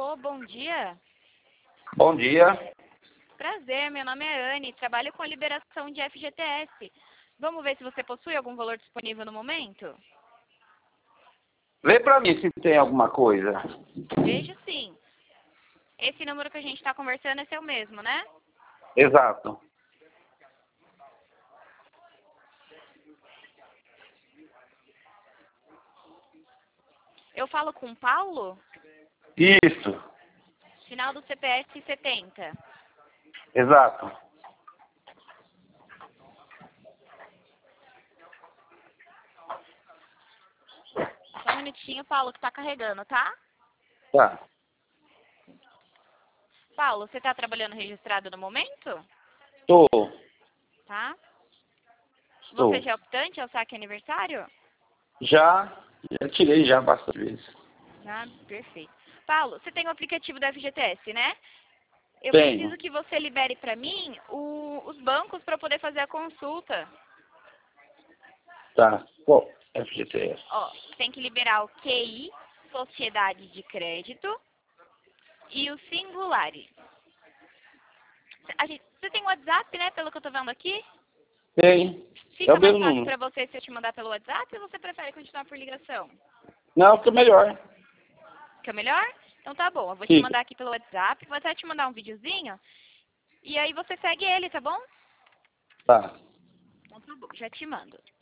Alô, bom dia. Bom dia. Prazer, meu nome é Anne, trabalho com a liberação de FGTS. Vamos ver se você possui algum valor disponível no momento? Vê pra mim se tem alguma coisa. Vejo sim. Esse número que a gente está conversando é seu mesmo, né? Exato. Eu falo com o Paulo? Isso. Final do CPF 70. Exato. Só um minutinho, Paulo, que tá carregando, tá? Tá. Paulo, você tá trabalhando registrado no momento? Tô. Tá? Estou. Você já é optante ao saque aniversário? Já tirei já bastante vezes. Ah, perfeito. Paulo, você tem o aplicativo da FGTS, né? Eu Tenho. preciso que você libere para mim os bancos para poder fazer a consulta. Tá. Qual? FGTS. Ó, tem que liberar o QI, Sociedade de Crédito, e o Singulares. Você tem o WhatsApp, né, pelo que eu tô vendo aqui? Tem. É Fica o mais mesmo fácil número. para você se eu te mandar pelo WhatsApp ou você prefere continuar por ligação? Não, fica melhor. Fica melhor? Então tá bom, eu vou te Fica. mandar aqui pelo WhatsApp, vou até te mandar um videozinho, e aí você segue ele, tá bom? Tá. Então tá bom, já te mando.